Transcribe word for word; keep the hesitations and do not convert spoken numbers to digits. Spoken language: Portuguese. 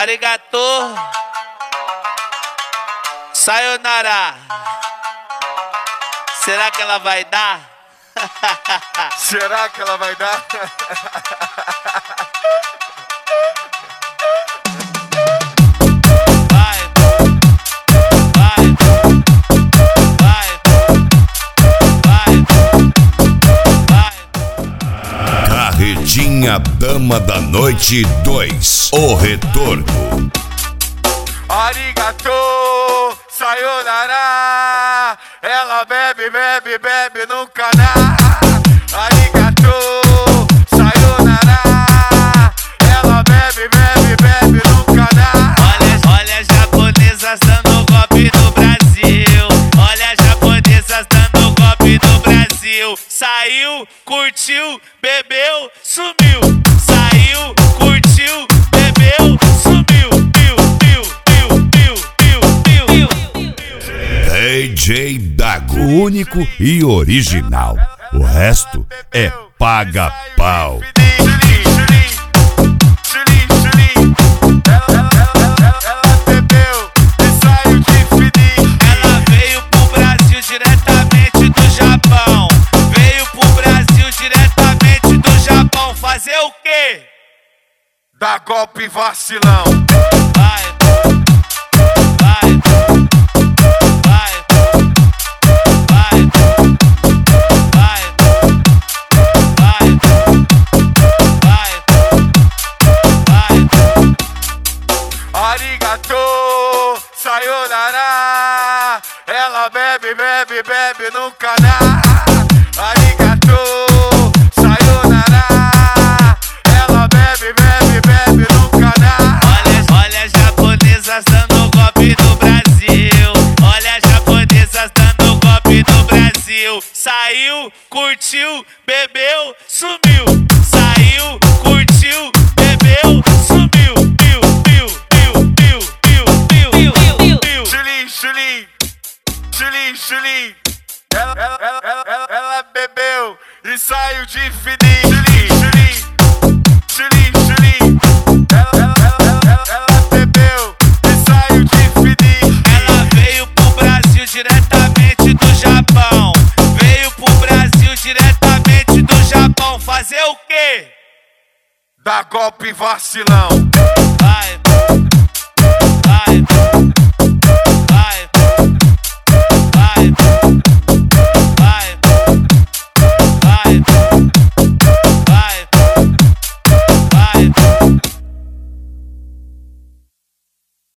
Arigato. Sayonara. Será que ela vai dar? Será que ela vai dar? Vai, vai, vai, vai, vai. Carretinha Dama da Noite dois. O Retorno. Arigato, sayonara. Ela bebe, bebe, bebe, nunca dá. Arigato, sayonara. Ela bebe, bebe, bebe, nunca dá. Olha, olha as japonesas dando golpe no Brasil. Olha as japonesas dando golpe no Brasil. Saiu, curtiu, bebeu, sumiu. Saiu, curtiu, bebeu, sumiu. Piu, piu, piu, piu, piu, piu, piu. D J Dago, único e original. O resto é paga-pau. Ela veio pro Brasil diretamente do Japão. Veio pro Brasil diretamente do Japão. Fazer o quê? Dá golpe vacilão. Vai, vai, vai, vai, vai, vai, vai, vai. Arigato, sayonara. Ela bebe, bebe, bebe, nunca dá. Arigato, sayonara. Ela bebe, bebe, bebe, nunca dá. Olha, olha as japonesas dando golpe no Brasil. Olha as japonesas dando golpe no Brasil. Saiu, curtiu, bebeu, sumiu. Saiu, curtiu, bebeu, sumiu. Piu, piu, piu, piu, piu, piu, piu, piu. Chulim, chulim, chulim, chulim. Ela, ela, ela, ela, ela, ela bebeu e saiu de fininho. Chulim, chulim, chulim, chulim. Ela, ela, ela, ela, ela bebeu e saiu de fininho. Ela veio pro Brasil diretamente do Japão. Veio pro Brasil diretamente do Japão. Fazer o quê? Dá golpe vacilão. Vai, vai,